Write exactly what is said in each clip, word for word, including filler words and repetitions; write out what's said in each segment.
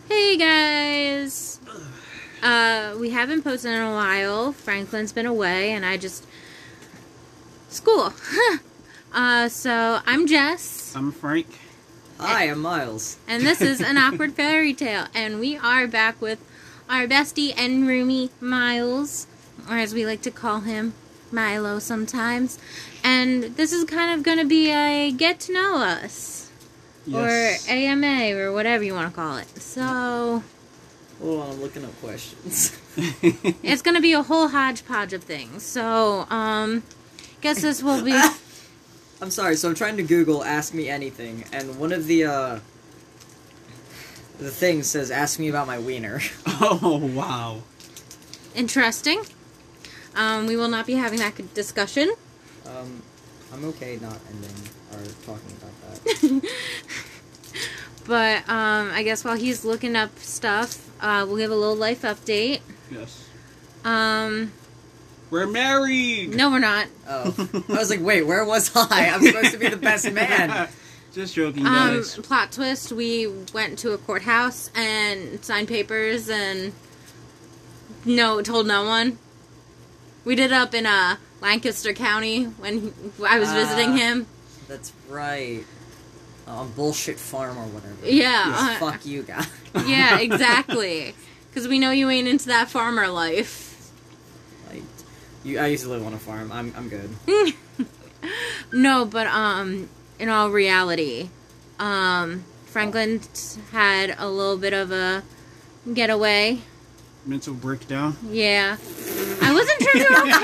Hey guys! Uh, we haven't posted in a while. Franklin's been away and I just... School! uh, so, I'm Jess. I'm Frank. Hi, I'm Miles. And this is An Awkward Fairy Tale. And we are back with our bestie and roomie, Miles. Or as we like to call him, Milo sometimes. And this is kind of going to be a get to know us. Yes. Or A M A, or whatever you want to call it. So... Hold on, I'm looking up questions. It's going to be a whole hodgepodge of things. So, um... guess this will be... I'm sorry, so I'm trying to Google Ask Me Anything, and one of the, uh... the things says, ask me about my wiener. Oh, wow. Interesting. Um, we will not be having that discussion. Um, I'm okay not ending or talking about that. But, um, I guess while he's looking up stuff, uh, we'll give a little life update. Yes. Um... We're married! No, we're not. Oh. I was like, wait, where was I? I'm supposed to be the best man. Just joking, Um, guys. plot twist, we went to a courthouse and signed papers and... No, told no one. We did it up in, uh, Lancaster County when he, I was Uh, visiting him. That's right. On Bullshit Farm or whatever. Yeah. Yes, uh, fuck you, guy. Yeah, exactly. Because we know you ain't into that farmer life. Like, you, I used to live on a farm. I'm, I'm good. No, but, um, in all reality, um, Franklin had a little bit of a getaway. Mental breakdown. Yeah. I wasn't sure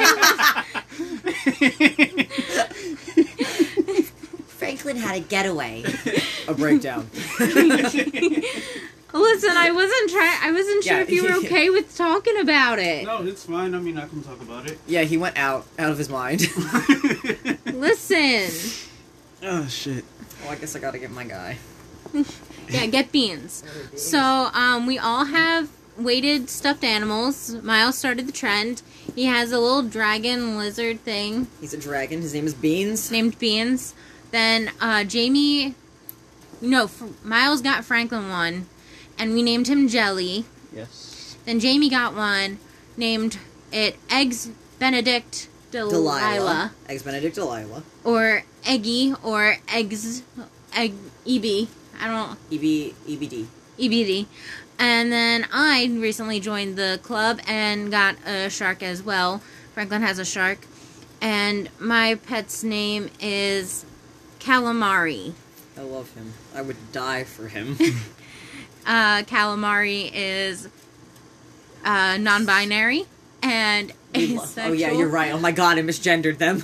if you were okay with... Franklin had a getaway. A breakdown. Listen, I wasn't trying. I wasn't sure Yeah. if you were okay with talking about it. No, it's fine. I mean, I can talk about it. Yeah, he went out, out of his mind. Listen. Oh, shit. Well, I guess I gotta get my guy. Yeah, get beans. So, um, we all have weighted stuffed animals. Miles started the trend. He has a little dragon lizard thing He's a dragon. His name is Beans. named Beans. Then, uh, Jamie... No, F- Miles got Franklin one, and we named him Jelly. Yes. Then Jamie got one, named it Eggs Benedict Delilah. Delilah. Eggs Benedict Delilah. Or Eggy, or Eggs... Egg... E B. I don't... E B E B D. E B D. And then I recently joined the club and got a shark as well. Franklin has a shark. And my pet's name is Calamari. I love him. I would die for him. Uh, Calamari is uh, non-binary and asexual. Oh yeah, you're right. Oh my god, I misgendered them.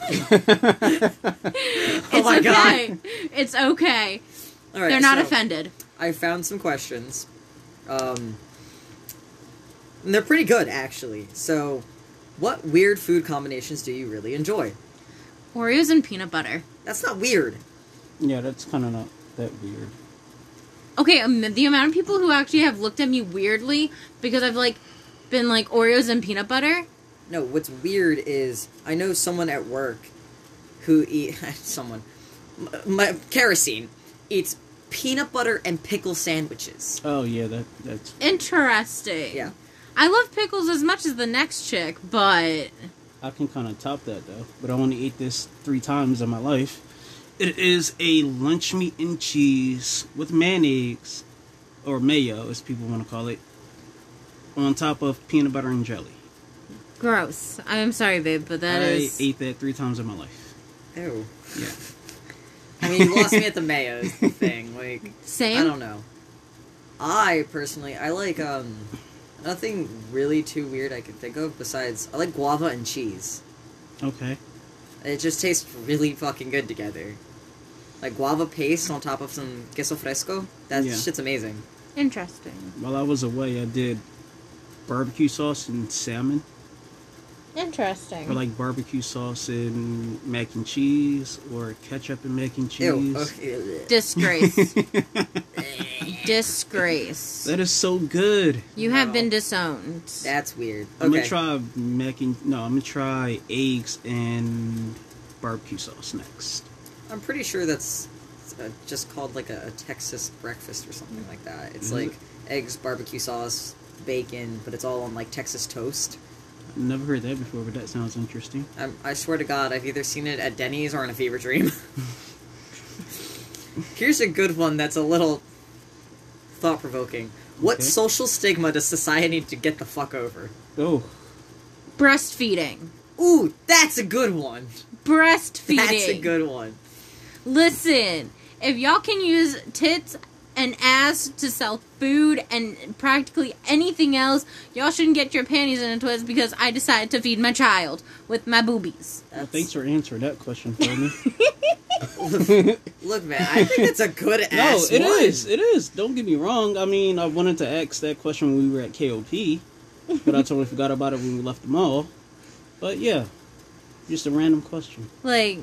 It's oh my okay. god. It's okay. All right, They're not so offended. I found some questions. Um, and they're pretty good, actually. So, what weird food combinations do you really enjoy? Oreos and peanut butter. That's not weird. Yeah, that's kind of not that weird. Okay, um, the amount of people who actually have looked at me weirdly because I've, like, been like Oreos and peanut butter. No, what's weird is I know someone at work who eat someone my kerosene eats peanut butter and pickle sandwiches. Oh, yeah, that that's... Interesting. Yeah. I love pickles as much as the next chick, but... I can kind of top that, though. But I only ate this three times in my life. It is a lunch meat and cheese with mayonnaise, or mayo, as people want to call it, on top of peanut butter and jelly. Gross. I'm sorry, babe, but that I is... ate that three times in my life. Ew. Yeah. I mean, you lost me at the mayo is the thing. Like, Same? I don't know. I, personally, I like, um, nothing really too weird I can think of besides, I like guava and cheese. Okay. It just tastes really fucking good together. Like guava paste on top of some queso fresco. That Yeah. shit's amazing. Interesting. While I was away, I did barbecue sauce and salmon. Interesting. Or like barbecue sauce and mac and cheese, or ketchup and mac and cheese. Ew. Okay. Disgrace. Disgrace. That is so good. You No. have been disowned. That's weird. I'm Okay. gonna try mac and no, I'm gonna try eggs and barbecue sauce next. I'm pretty sure that's It's uh, just called like a, a Texas breakfast or something like that. It's Is like it? eggs, barbecue sauce, bacon, but it's all on like Texas toast. I've never heard that before, but that sounds interesting. I'm, I swear to God, I've either seen it at Denny's or in a fever dream. Here's a good one that's a little thought-provoking. What Okay. social stigma does society need to get the fuck over? Oh, Breastfeeding. Ooh, that's a good one. Breastfeeding. That's a good one. Listen, if y'all can use tits and ass to sell food and practically anything else, y'all shouldn't get your panties in a twist because I decided to feed my child with my boobies. well, thanks for answering that question for me. Look, man, I think it's a good No, ass it one. is. It is. Don't get me wrong. I mean, I wanted to ask that question when we were at K O P, but I totally forgot about it when we left the mall. But yeah, just a random question. Like,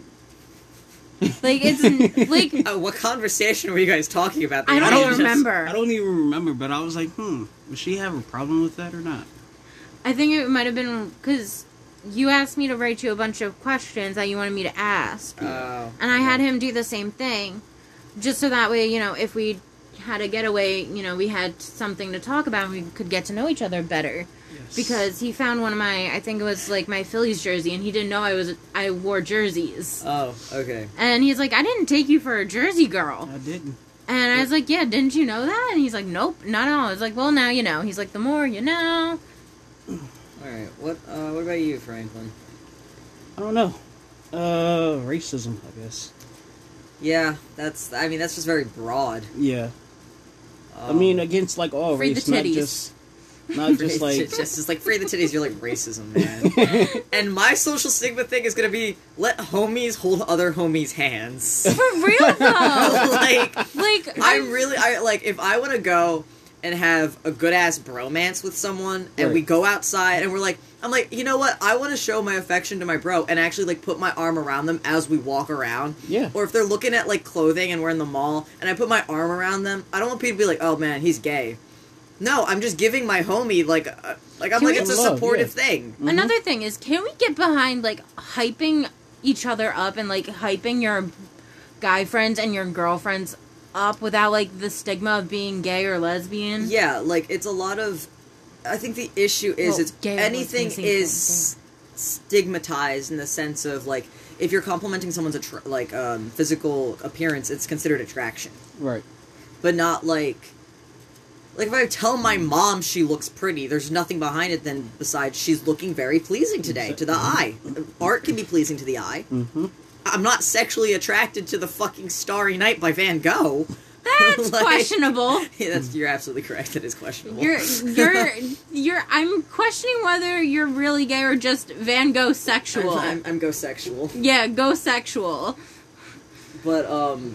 like it's like Uh, what conversation were you guys talking about? I don't I even just- remember. I don't even remember, but I was like, hmm, would she have a problem with that or not? I think it might have been because you asked me to write you a bunch of questions that you wanted me to ask, Oh, and I had him do the same thing, just so that way, you know, if we had a getaway, you know, we had something to talk about and we could get to know each other better. Yes. Because he found one of my, I think it was like my Phillies jersey, and he didn't know I was, I wore jerseys. Oh, okay. And he's like, I didn't take you for a jersey girl. I didn't. And I was like, yeah, didn't you know that? And he's like, nope, not at all. I was like, well, now you know. He's like, the more you know. Alright, what uh, what about you, Franklin? I don't know. Uh, racism, I guess. Yeah, that's, I mean, that's just very broad. Yeah. I Um, mean, against like all Free race, the not titties. just, not just like. It's just, it's like free the titties, you're like racism, man. And my social stigma thing is gonna be let homies hold other homies' hands. For real, though. Like, like, I'm really, I like, if I want to go and have a good ass bromance with someone, and Right. we go outside, and we're like, I'm like, you know what? I want to show my affection to my bro, and actually like put my arm around them as we walk around. Yeah. Or if they're looking at like clothing and we're in the mall, and I put my arm around them, I don't want people to be like, oh man, he's gay. No, I'm just giving my homie like, uh, like I'm Can like we- it's a Love, supportive yeah. thing. Mhm. Another thing is, can we get behind, like, hyping each other up and, like, hyping your guy friends and your girlfriends up without, like, the stigma of being gay or lesbian? Yeah, like it's a lot of. I think the issue is Well, it's gay or anything lesbian, same is stigmatized in the sense of like if you're complimenting someone's attra- like um, physical appearance, it's considered attraction, Right. but not like. Like if I tell my mom she looks pretty, there's nothing behind it than besides she's looking very pleasing today to the eye. Art can be pleasing to the eye. Mm-hmm. I'm not sexually attracted to the fucking Starry Night by Van Gogh. That's Like- questionable. Yeah, that's you're absolutely correct. It is questionable. You're, you're, you're, I'm questioning whether you're really gay or just Van Gogh sexual. I'm, I'm, I'm go sexual, Yeah, go sexual. but um,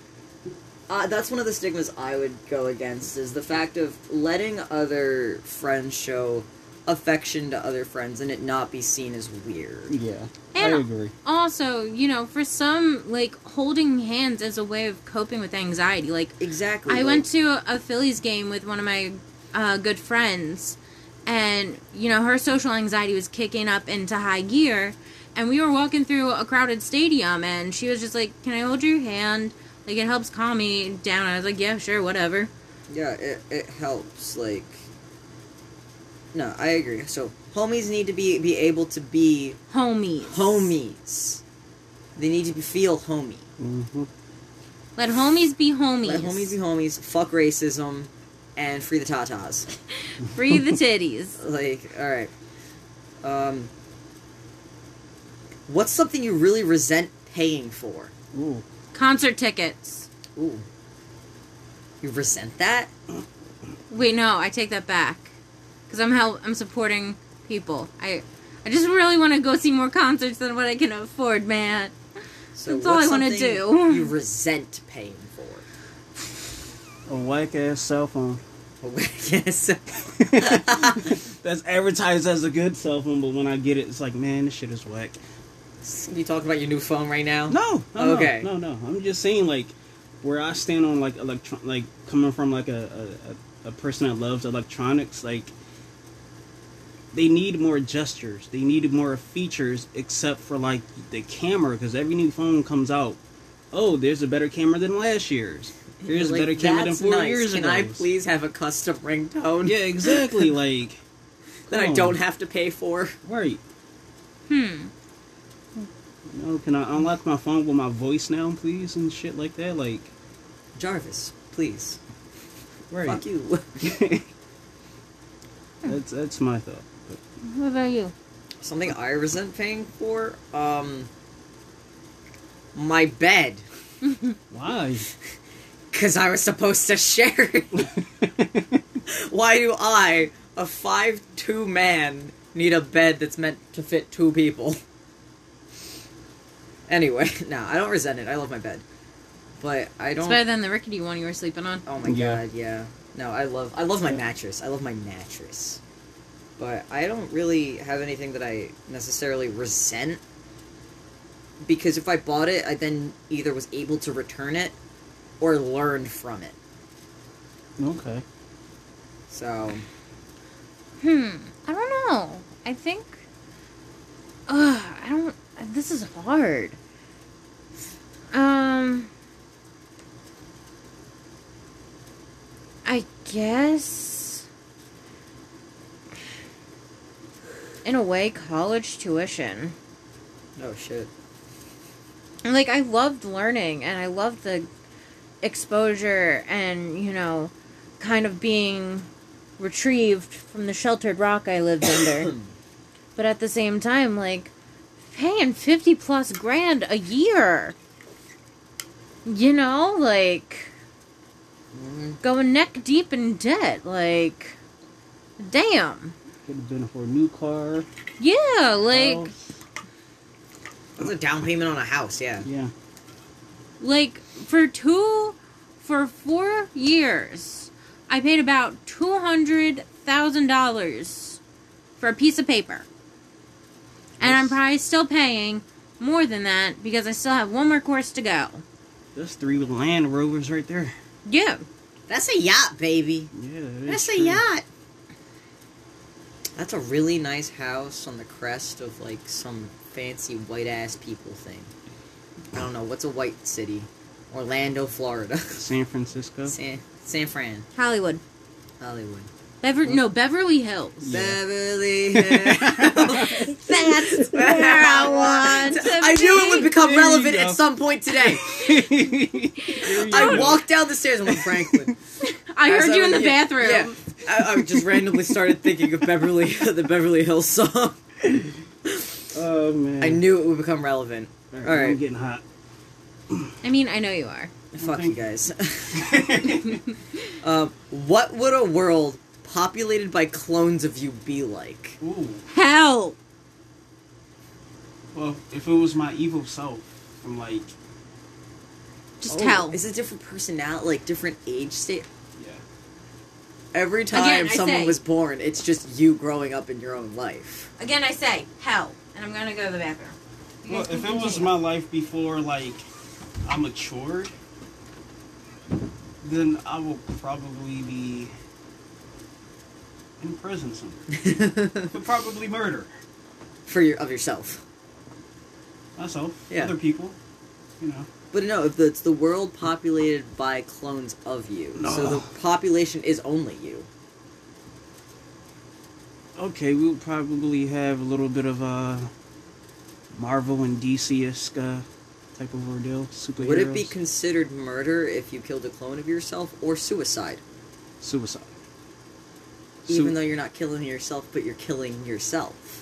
uh, that's one of the stigmas I would go against is the fact of letting other friends show affection to other friends and it not be seen as weird. Yeah. And- I agree. Also, you know, for some, like, holding hands is a way of coping with anxiety. Like, Exactly. I like- went to a Phillies game with one of my uh, good friends, and, you know, her social anxiety was kicking up into high gear, and we were walking through a crowded stadium, and she was just like, can I hold your hand? Like, it helps calm me down. I was like, yeah, sure, whatever. Yeah, it it helps. Like, no, I agree. So homies need to be be able to be Homies. homies. They need to be, feel homey. Mm-hmm. Let homies be homies. Let homies be homies. Fuck racism, and free the tatas. Free the titties. Like, all right. Um, what's something you really resent paying for? Ooh. Concert tickets. Ooh, you resent that? Wait, no, I take that back. Because I'm help, I'm supporting people. I I just really want to go see more concerts than what I can afford, man. So That's all what's I wanna something do. You resent paying for? A whack ass cell phone. Yes. That's advertised as a good cell phone, but when I get it, it's like, man, this shit is whack. You talking about your new phone right now? No, no, Okay. no, no, no. I'm just saying, like, where I stand on like electron, like coming from like a, a a person that loves electronics, like they need more gestures, they need more features, except for like the camera, because every new phone comes out, oh, there's a better camera than last year's. Here's Like, a better camera than that's four nice. years Can ago. I please have a custom ringtone? Yeah, exactly. Like that I come don't on. have to pay for. Right. Hmm. You know, can I unlock my phone with my voice now, please, and shit like that? Like, Jarvis, please. right. Fuck you. That's that's my thought. But, What about you? Something I resent paying for? Um. My bed. why? Because I was supposed to share it. Why do I, a five two man, need a bed that's meant to fit two people? Anyway, no, I don't resent it. I love my bed. But I It's don't... better than the rickety one you were sleeping on. Oh my Yeah. god, yeah. No, I love I love my mattress. I love my mattress. But I don't really have anything that I necessarily resent. Because if I bought it, I then either was able to return it or learned from it. Okay. So, Hmm. I don't know. I think. Ugh. I don't. This is hard. Um. I guess. In a way, college tuition. oh shit. Like, I loved learning, and I loved the exposure and, you know, kind of being retrieved from the sheltered rock I lived under. But at the same time, like, paying fifty plus grand a year. You know, like, Mhm. going neck deep in debt. Like, damn. Could have been for a new car. Yeah, like, house. That's a down payment on a house, yeah. Yeah. like, for two, for four years, I paid about two hundred thousand dollars for a piece of paper. And I'm Yes. probably still paying more than that because I still have one more course to go. That's three Land Rovers right there. Yeah. That's a yacht, baby. Yeah, that is That's a true. yacht. That's a really nice house on the crest of, like, some fancy white-ass people thing. I don't know, what's a white city? Orlando, Florida. San Francisco. San, San Fran. Hollywood. Hollywood. Bever- no, Beverly Hills. Yeah. Beverly Hills. That's where I want to I knew it would become There you relevant go. at some point today. There you I go. walked down the stairs and went, Franklin. I As heard you in the yeah, bathroom. Yeah, I, I just randomly started thinking of Beverly, the Beverly Hills song. Oh man. I knew it would become relevant. All All right, right. I'm getting hot. I mean, I know you are. Fuck Okay. you guys. um, what would a world populated by clones of you be like? Ooh. Hell. Well, if it was my evil self, I'm like, Just Oh, hell. Is it different personality, like different age state? yeah. Every time Again, I someone say- was born, it's just you growing up in your own life. Again, I say hell, and I'm gonna go to the bathroom. You Well, guys can if it was continue. my life before, like, I matured, then I will probably be in prison somewhere. For probably murder. For your of yourself. Myself. Yeah. Other people. You know. But no, if it's the world populated by clones of you, so No. the population is only you. Okay, we'll probably have a little bit of uh, Marvel and D C-esque uh, type of ordeal. Superheroes. Would it be considered murder if you killed a clone of yourself, or suicide? Suicide. Even Su- though you're not killing yourself, but you're killing yourself.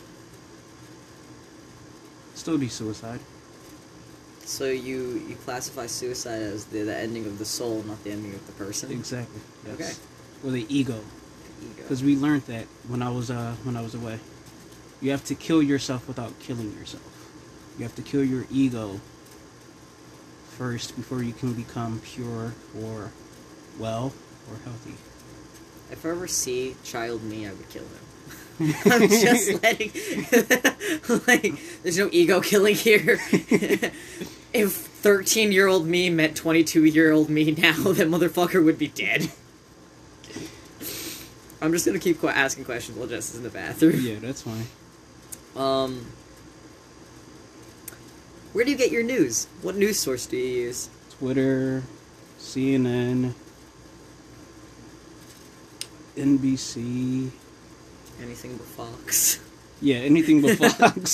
Still be suicide. So you, you classify suicide as the, the ending of the soul, not the ending of the person? Exactly. Yes. Okay. Or the ego. Ego. Because we learned that when I was uh when I was away. You have to kill yourself without killing yourself. You have to kill your ego first before you can become pure or well or healthy. If I ever see child me, I would kill him. I'm just letting... like, there's no ego killing here. If thirteen-year-old me met twenty-two-year-old me now, that motherfucker would be dead. I'm just gonna keep qu- asking questions while Jess is in the bathroom. Yeah, that's fine. Um... Where do you get your news? What news source do you use? Twitter, C N N, N B C. Anything but Fox. Yeah, anything but Fox.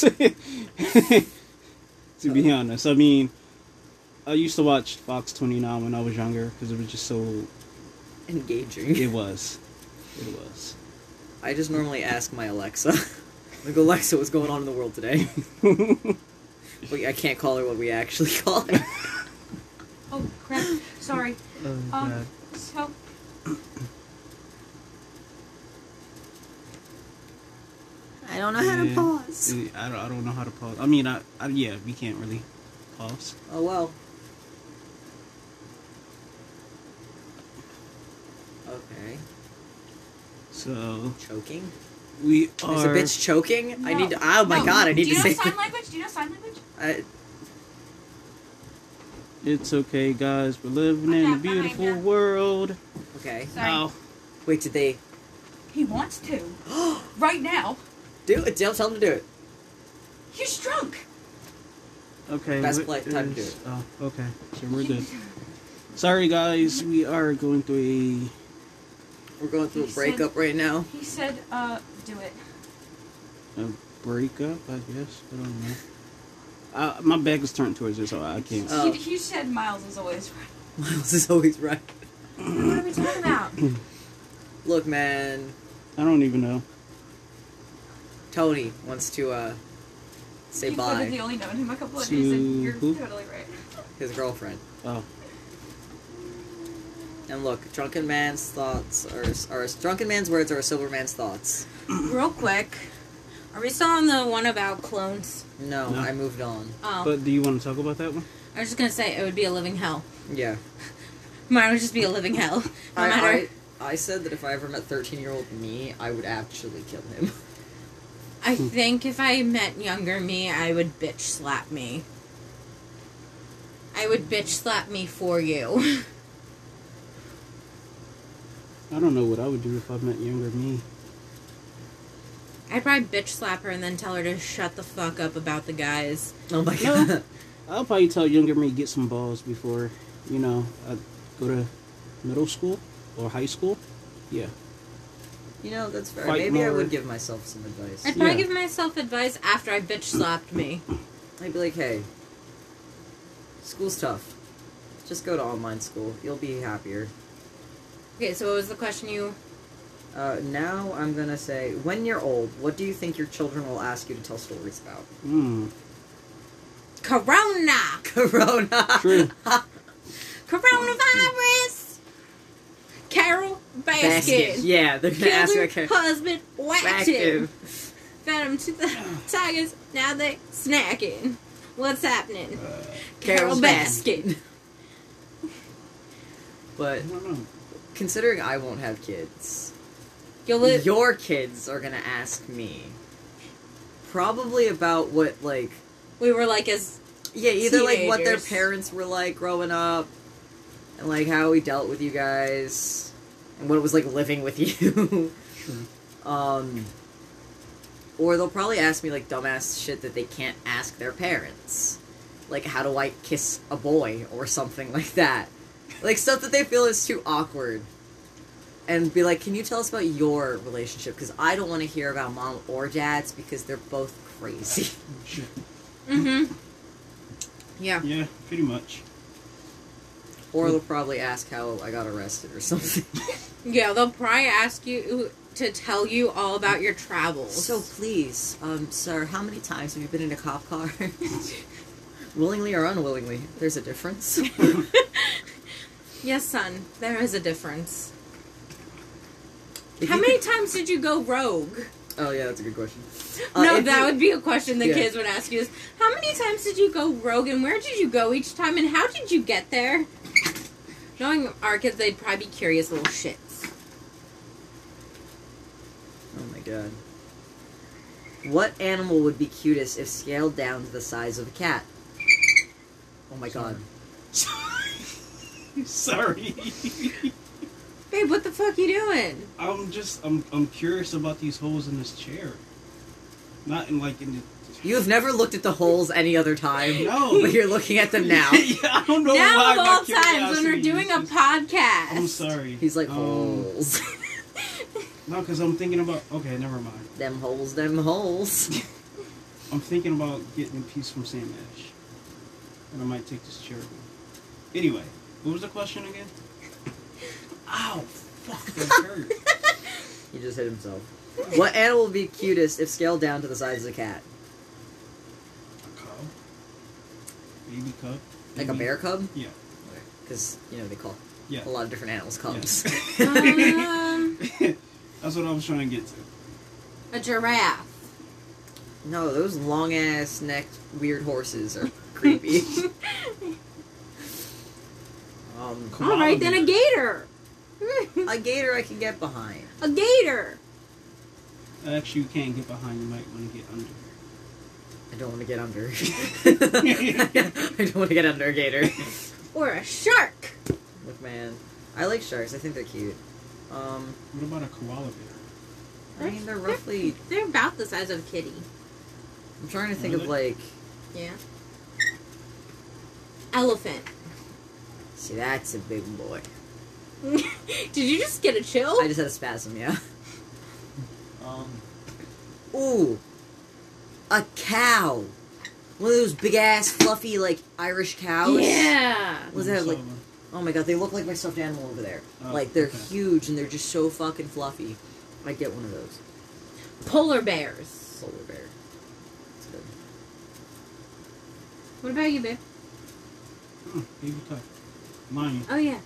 To be honest, I mean, I used to watch Fox twenty-nine when I was younger because it was just so engaging. It was. It was. I just normally ask my Alexa. Like, Alexa, what's going on in the world today? Wait, I can't call her what we actually call her. Oh, crap. Sorry. Oh, Um, God. so... I don't know how to Yeah. pause. I don't, I don't know how to pause. I mean, I, I yeah, we can't really pause. Oh, well. Okay. So, Choking? we Is are... a bitch choking? I No. need to... Oh, my No. God, I need Do you to know say... sign language? Do you know sign language? I, It's okay, guys. We're living in a Okay, beautiful behind ya. world. okay. Sorry. Oh, Wait, did they... He wants to. Right now. Do it. Tell, tell them to do it. He's drunk. okay. Best what play- time to is- do Oh, okay. So we're good. Sorry, guys. We are going through a... We're going through a He breakup right now. He said, uh, do it. a breakup, I guess. I don't know. Uh, my back is turned towards you, so I can't. Oh. He, he said Miles is always right. Miles is always right. What are we talking about? Look, man. I don't even know. Tony wants to, uh, say You've bye. literally only known him a couple of days, and you're To who? totally right. His girlfriend. Oh, And look, drunken man's thoughts are, are drunken man's words are a sober man's thoughts. Real quick, are we still on the one about clones? No, No. I moved on. Oh, but do you want to talk about that one? I was just gonna say it would be a living hell. Yeah. Mine would just be a living hell. No I, matter. I, I said that if I ever met thirteen-year-old me, I would actually kill him. I think if I met younger me, I would bitch slap me. I would bitch slap me for you. I don't know what I would do if I met younger me. I'd probably bitch slap her and then tell her to shut the fuck up about the guys. Oh my No. god. I'll probably tell younger me get some balls before, you know, I go to middle school or high school. Yeah. You know, that's fair. Fight Maybe I more. would give myself some advice. I'd probably Yeah. give myself advice after I bitch slapped me. I'd be like, hey, school's tough. Just go to online school. You'll be happier. Okay, so what was the question you... Uh, now I'm gonna say, when you're old, what do you think your children will ask you to tell stories about? Hmm. Corona! Corona! True. Coronavirus! Carol Baskin! Basket. Yeah, they're gonna ask you Killed her okay. husband, whacked him. Active. Fed him to the tigers, now they snacking. What's happening? Carol Carol Baskin. But I don't know. considering I won't have kids, You'll live... your kids are gonna ask me probably about what, like, We were like as... yeah, either like what their Teenagers. parents were like growing up, and like how we dealt with you guys, and what it was like living with you. True. um, or they'll probably ask me like dumbass shit that they can't ask their parents, like how do I kiss a boy or something like that, like stuff that they feel is too awkward. And be like, can you tell us about your relationship? Because I don't want to hear about mom or dad's because they're both crazy. Shit. Mm-hmm. Yeah. Yeah, pretty much. Or they'll probably ask how I got arrested or something. Yeah, they'll probably ask you to tell you all about your travels. So please, um, sir, how many times have you been in a cop car? Willingly or unwillingly? There's a difference. Yes, son, there is a difference. If How you many could- times did you go rogue? Oh yeah, that's a good question. Uh, No, if that you- would be a question the Yeah. kids would ask you is, how many times did you go rogue and where did you go each time and how did you get there? Knowing our kids, they'd probably be curious little shits. Oh my god. What animal would be cutest if scaled down to the size of a cat? Oh my god. Sorry. Babe, what the fuck you doing? I'm just I'm I'm curious about these holes in this chair. Not in like in the You have never looked at the holes any other time. No. But you're looking at them now. Yeah, I don't know why Now of my all times when we're curiosity doing is a just- podcast. I'm sorry. He's like, Um, holes. No, because I'm thinking about... Okay, never mind. Them holes, them holes. I'm thinking about getting a piece from Sam Ash. And I might take this chair. Anyway, what was the question again? Ow! Fuck, that hurt. He just hit himself. What animal would be cutest if scaled down to the size of a cat? A cub? Baby cub? Like a Baby- bear cub? Yeah. Because, you know, they call Yeah. a lot of different animals cubs. Um, That's what I was trying to get to. a giraffe. No, those long-ass necked weird horses are creepy. um, All right, then a gator. a gator I can get behind. A gator. Actually, you can't get behind. You might want to get under. I don't want to get under. I don't want to get under a gator. Or a shark. Look, man. I like sharks. I think they're cute. Um, What about a koala bear? I mean, they're roughly... They're about the size of a kitty. I'm trying to think of, like... Yeah. Elephant. See, that's a big boy. Did you just get a chill? I just had a spasm, yeah. Um... Ooh! A cow! One of those big-ass, fluffy, like, Irish cows. Yeah. Was that, like... Oh my god, they look like my stuffed animal over there. Oh, like, they're okay. huge and they're just so fucking fluffy. I'd get one of those. Polar bears. Polar bear. That's good. What about you, babe? Mm, baby cub. Lion. Oh, yeah.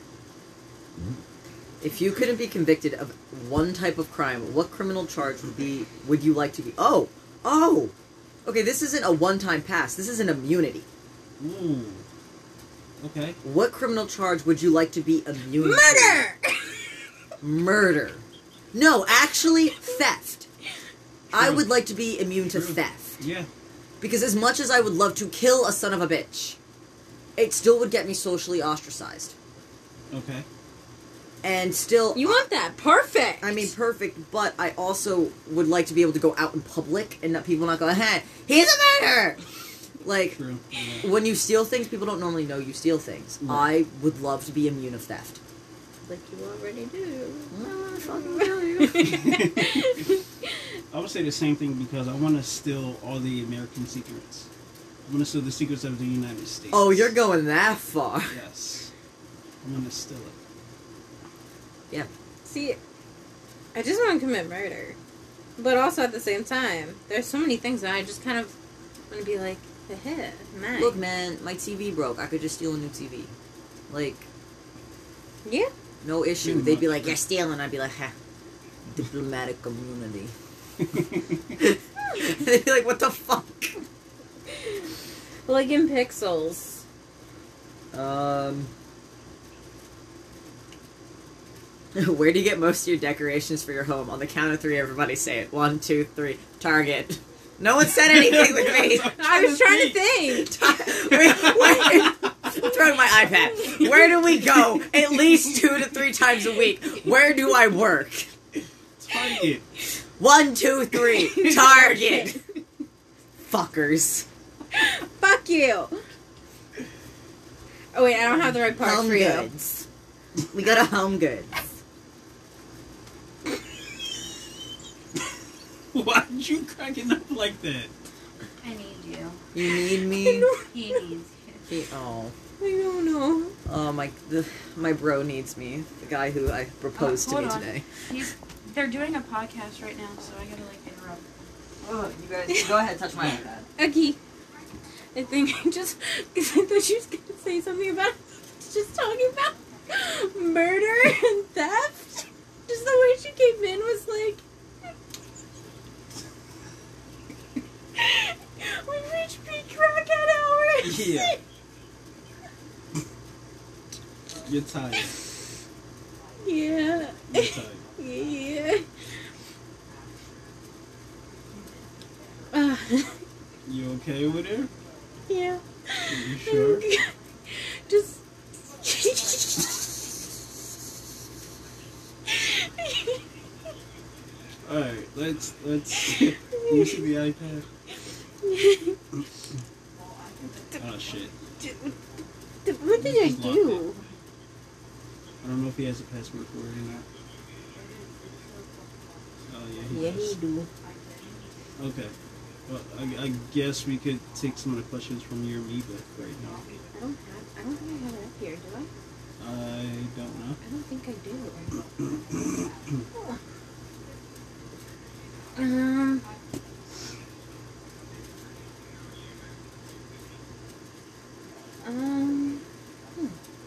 If you couldn't be convicted of one type of crime, what criminal charge would be would you like to be? Oh! Oh! Okay, this isn't a one-time pass. This is an immunity. Ooh. Okay. What criminal charge would you like to be immune Murder! to? Murder. No, actually, theft. I True. would like to be immune to True. theft. Yeah. Because as much as I would love to kill a son of a bitch, it still would get me socially ostracized. Okay. And still... You want that? Perfect. I mean, perfect, but I also would like to be able to go out in public and not people not go, hey, he's a murderer! Like, True. Yeah. when you steal things, people don't normally know you steal things. Right. I would love to be immune of theft. Like you already do. I fucking tell you. I would say the same thing because I want to steal all the American secrets. I want to steal the secrets of the United States. Oh, you're going that far. Yes. I want to steal it. Yeah. See, I just want to commit murder. But also at the same time, there's so many things that I just kind of want to be like, heh, man. Look, man, my T V broke. I could just steal a new T V. Like, Yeah. no issue. Pretty They'd be much. like, you're stealing. I'd be like, ha. Diplomatic community. They'd be like, what the fuck? Like in Pixels. Um... Where do you get most of your decorations for your home? On the count of three, everybody say it. One, two, three. Target. No one said anything with me. I was trying to think. Wait, wait. I'm throwing my iPad. Where do we go at least two to three times a week? Where do I work? Target. One, two, three. Target. Fuckers. Fuck you. Oh wait, I don't have the right parts Home for you. Goods. We go to Home Goods. Why'd you cracking up like that? I need you. You need me? He needs you. He, oh. I don't know. Oh, my, the, my bro needs me. The guy who I proposed Oh, to me hold on. today. He's, they're doing a podcast right now, so I gotta like interrupt. Oh, you guys, go ahead, touch my iPad. Okay. I think I just, because I thought she was going to say something about, just talking about murder and theft. Just the way she came in was like, we reached peak crackhead hour. Yeah. You're tired. Yeah. You're tired. Yeah. Uh, You okay with it? yeah. Are you sure? Just. Alright, let's, let's, let me see the iPad. Oh shit. What did I Just locked do? I don't know if he has a password for it or not. Oh yeah, he Yeah, does. he do. Okay. Well, I, I guess we could take some of the questions from your Amoeba right now. I don't have. I don't think I have it up here. Do I? I don't know. I don't think I do. um. Um. Hmm.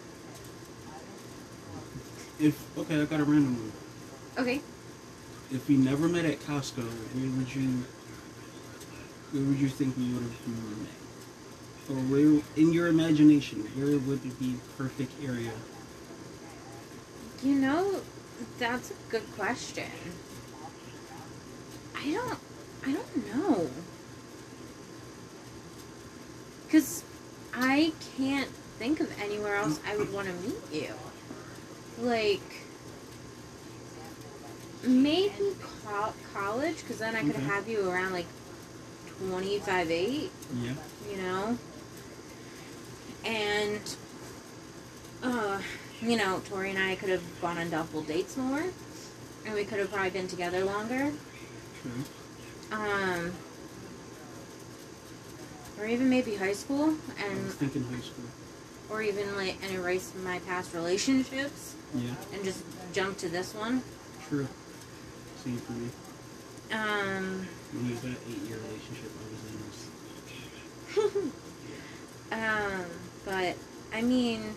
If okay, I got a random one. Okay. If we never met at Costco, where would you where would you think we would have met? Or where in your imagination, where would be the perfect area? You know, that's a good question. I don't. I don't know. Cause I can't think of anywhere else I would want to meet you. Like, maybe co- college, because then I could Okay. have you around like twenty-five, eight, Yeah. you know? And, uh, you know, Tori and I could have gone on double dates more, and we could have probably been together longer. True. Um, or even maybe high school, I and was thinking high school. or even like and erase my past relationships Yeah. and just jump to this one. True. Same for me. Um, When we was in an eight-year relationship, I was in this. um, but I mean,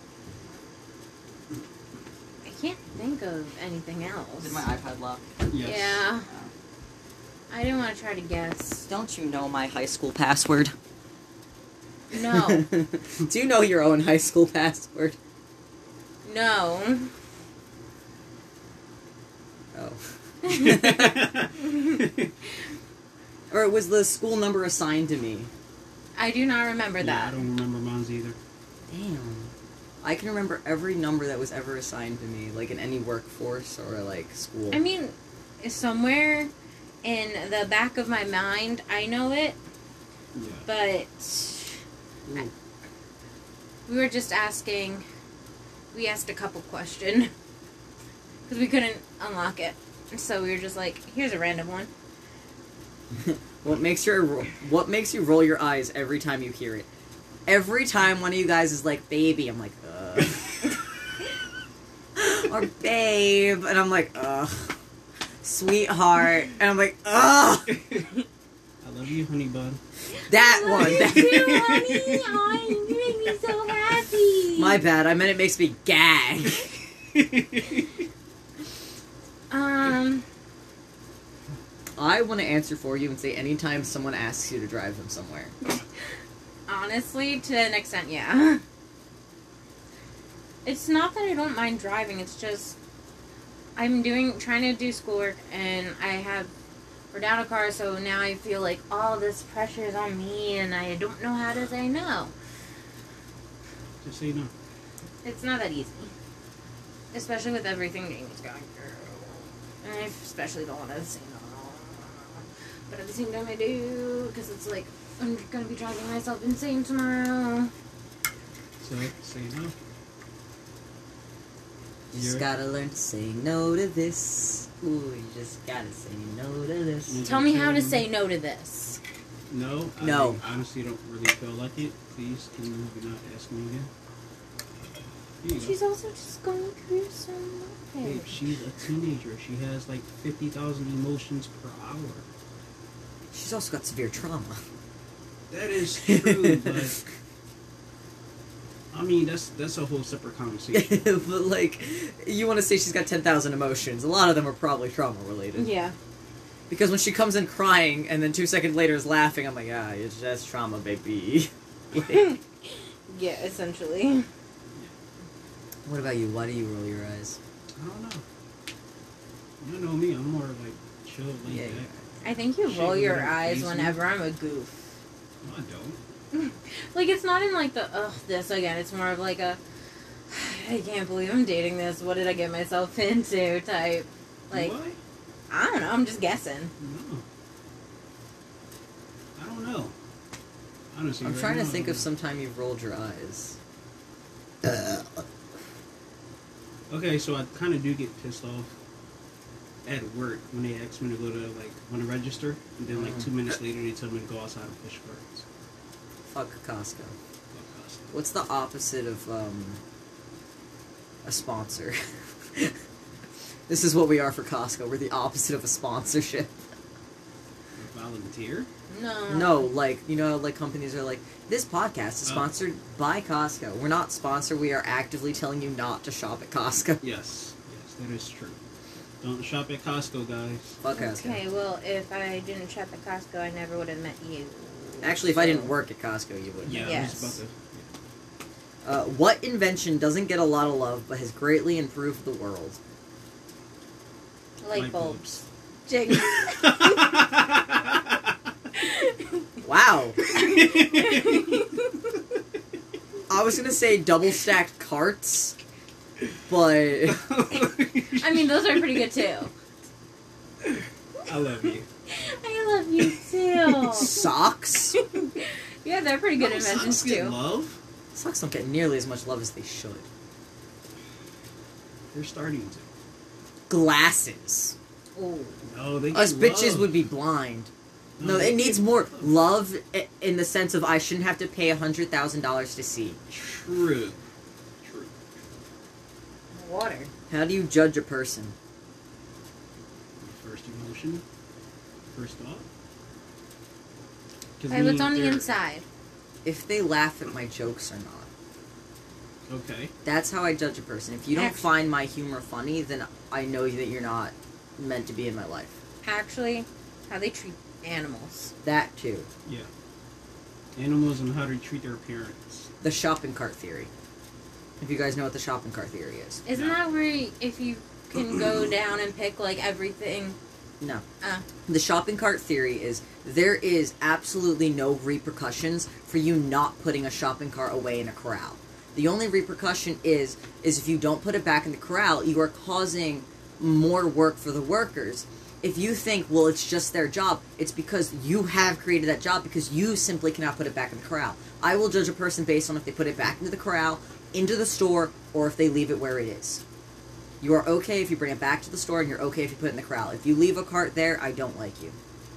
I can't think of anything else. Did my iPad lock? Yes. Yeah, I didn't want to try to guess. Don't you know my high school password? No, Do you know your own high school password? no. Oh. Or was the school number assigned to me? I do not remember Yeah, I that. don't remember mine's either. Damn. I can remember every number that was ever assigned to me, like in any workforce or like school. I mean, somewhere in the back of my mind, I know it, Yeah. but Ooh. we were just asking. We asked a couple question because we couldn't unlock it, so we were just like, "Here's a random one." What makes your what makes you roll your eyes every time you hear it? Every time one of you guys is like, "Baby," I'm like, "Ugh," or "Babe," and I'm like, "Ugh," "Sweetheart," and I'm like, "Ugh." I love you, honey bun. That I one. love you that- too, honey. Oh, you make me so happy. My bad. I meant it makes me gag. Um. I want to answer for you and say anytime someone asks you to drive them somewhere. Honestly, to an extent, yeah. It's not that I don't mind driving. It's just I'm doing trying to do schoolwork, and I have we're down a car, so now I feel like all this pressure is on me, and I don't know how to say no. Just say no. It's not that easy, especially with everything Jamie's going through. And I especially don't want to say no, but at the same time I do, because it's like I'm gonna be driving myself insane tomorrow. So say no. Just You're- gotta learn to say no to this. Ooh, you just gotta say no to this. Mm. Tell me how to say no to this. No. No. I honestly don't really feel like it. Please, can you not ask me again? Here you go. She's also just going through so Babe, much. she's a teenager. She has like fifty thousand emotions per hour. She's also got severe trauma. That is true, but I mean that's that's a whole separate conversation. But like, you want to say she's got ten thousand emotions. A lot of them are probably trauma related. Yeah. Because when she comes in crying and then two seconds later is laughing, I'm like, ah, it's just trauma, baby. Like, Yeah, essentially. what about you? Why do you roll your eyes? I don't know. You know me. I'm more like chill, laid Yeah, back. I think you Shit, roll your without eyes facing. whenever I'm a goof. No, I don't. Like, it's not in like the, ugh, this again. It's more of like a, I can't believe I'm dating this. What did I get myself into type. Like, What? I don't know. I'm just guessing. No. I don't know. Honestly, I'm right trying now, to think I of don't some time you've rolled your eyes. know. Okay, so I kind of do get pissed off at work when they ask me to go to like want to register, and then like Mm. two minutes later they tell me to go outside and push carts. Fuck Costco. Fuck Costco. What's the opposite of um a sponsor? This is what we are for Costco. We're the opposite of a sponsorship. Volunteer? No. No, like, you know, like companies are like, this podcast is Oh. sponsored by Costco. We're not sponsored. We are actively telling you not to shop at Costco. Yes, yes, that is true. Don't shop at Costco, guys. Fuck Costco. Okay, well, if I didn't shop at Costco, I never would have met you. Actually, if I So- didn't work at Costco, you would. Yeah, Yes. I was about to. Uh, what invention doesn't get a lot of love but has greatly improved the world? Light Light bulbs. Jig. Wow. I was gonna say double stacked carts, but I mean, those are pretty good too. I love you. I love you too. socks? Yeah, they're pretty good No, inventions socks get too. love? Socks don't get nearly as much love as they should. They're starting to. Glasses. Ooh. No, they get Us bitches love. would be blind. No, they it needs get more love i- in the sense of I shouldn't have to pay a hundred thousand dollars to see. True. True. Water. How do you judge a person? First emotion. First thought. 'Cause Okay, what's me, on the they're- inside? If they laugh at my jokes or not. Okay. That's how I judge a person. If you don't Actu- find my humor funny, then I know that you're not meant to be in my life. Actually, how they treat animals. That too. Yeah. Animals and how to treat their parents. The shopping cart theory. If you guys know what the shopping cart theory is. Isn't No. that where if you can go down and pick like everything? No. Uh. The shopping cart theory is there is absolutely no repercussions for you not putting a shopping cart away in a corral. The only repercussion is is if you don't put it back in the corral, you are causing more work for the workers. If you think, well, it's just their job, it's because you have created that job because you simply cannot put it back in the corral. I will judge a person based on if they put it back into the corral, into the store, or if they leave it where it is. You are okay if you bring it back to the store, and you're okay if you put it in the corral. If you leave a cart there, I don't like you.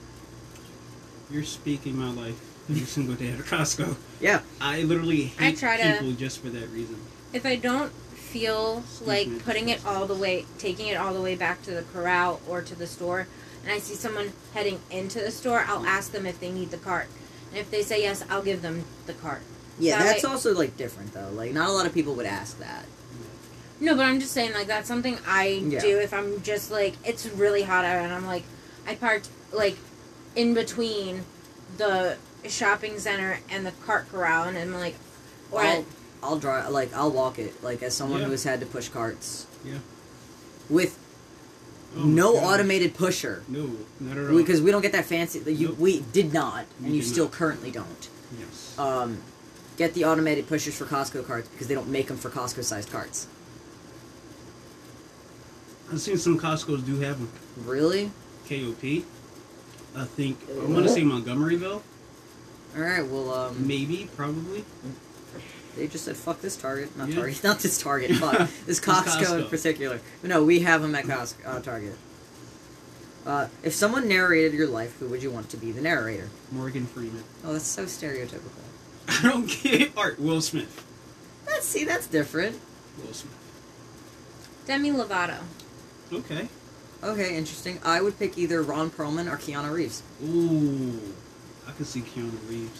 You're speaking my life every single day at Costco. Yeah. I literally I hate try to- people just for that reason. If I don't feel like me. putting it all the way, taking it all the way back to the corral or to the store, and I see someone heading into the store, I'll ask them if they need the cart. And if they say yes, I'll give them the cart. Yeah, That that's way- also, like, different, though. Like, not a lot of people would ask that. No, but I'm just saying, like, that's something I Yeah. do if I'm just, like, it's really hot out and I'm, like, I parked, like, in between the shopping center and the cart corral and I'm, like, or I'll, I'll drive, like, I'll walk it, like, as someone Yeah. who has had to push carts. Yeah. With Oh my no gosh. automated pusher. No, not at all. Because we don't get that fancy. You, Nope. We did not, and We you did still not. currently don't. Yes. Um, get the automated pushers for Costco carts because they don't make them for Costco-sized carts. I've seen some Costco's do have them. Really? K O P. I think, I want to say Montgomeryville. Alright, well, um... Maybe, probably. They just said, fuck this Target. Not Yeah. Target. Not this Target. Fuck. This Costco, in Costco. particular. No, we have them at Costco, uh, Target. Uh, if someone narrated your life, who would you want to be the narrator? Morgan Freeman. Oh, that's so stereotypical. I don't get art. Will Smith. Let's see, that's different. Will Smith. Demi Lovato. Okay. Okay, interesting. I would pick either Ron Perlman or Keanu Reeves. Ooh. I could see Keanu Reeves.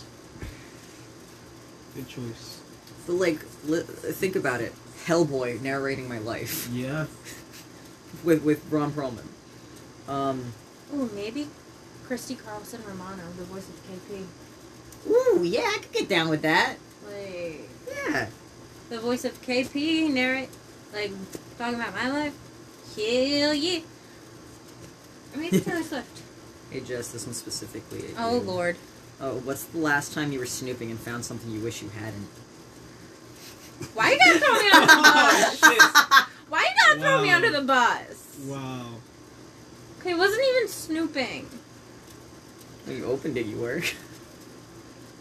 Good choice. But, like, li- think about it. Hellboy narrating my life Yeah. with with Ron Perlman. Um, Ooh, maybe Christy Carlson Romano, the voice of K P. ooh, yeah, I could get down with that. Like, Yeah. the voice of K P narrate, like, talking about my life. Hell yeah. Or maybe Taylor Swift. Hey, Jess, this one specifically. Oh, you. Lord. Oh, what's the last time you were snooping and found something you wish you hadn't? Why you gotta throw me under the bus? Oh, Why you gotta throw me Wow. under the bus? shit. Wow. Okay, it wasn't even snooping. When you opened it, you were.